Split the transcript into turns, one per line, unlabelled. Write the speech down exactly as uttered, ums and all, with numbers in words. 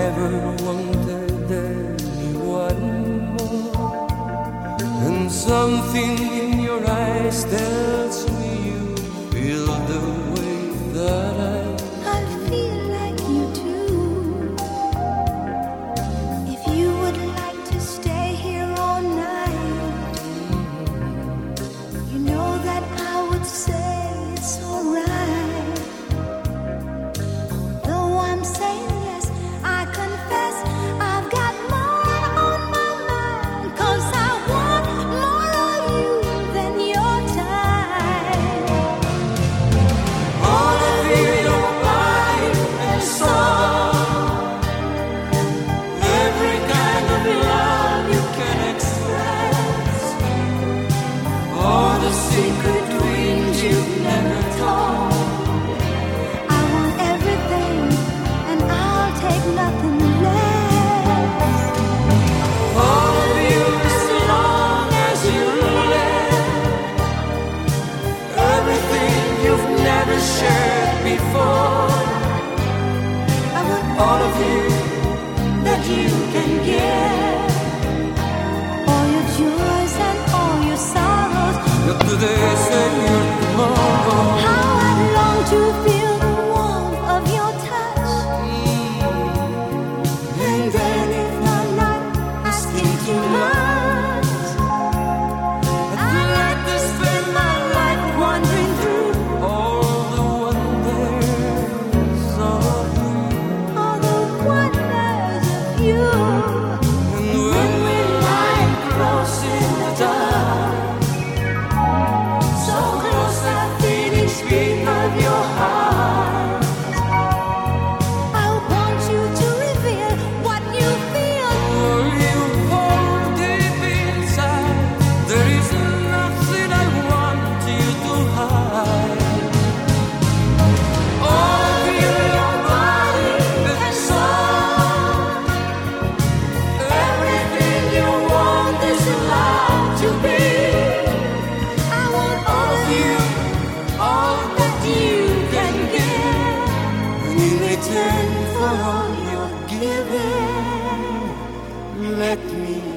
never wanted anyone more, and something in your eyes tells me you feel the way that I
I feel like you do. If you would like to stay here all night, you know that I would say it's alright. Though I'm saying yes, I confess I've got more on my mind, 'cause I want more of you than your time.
all of you, your body and soul, every kind of love you can express, all the secret dreams you've never told.
I want everything, and I'll take nothing less.
All of you, as long as you live, everything you've never shared before.
I want
All of you that you can give.
all your joys and all your sorrows.
Your todays and your tomorrow.
How I'd long to feel the warmth of your touch. And then if I'm not asking too much, I'd like to spend my life wandering through
All the wonders of you.
all the wonders of you.
And when we lie close in the dark, so close I feel each beat of your heart.
I want you to reveal what you feel.
All you hold deep inside, there is nothing I want you to hide. All of you, your body and soul, everything you want is allowed to be.
I want all of
You, all that you can give, and in return for all you're giving, let me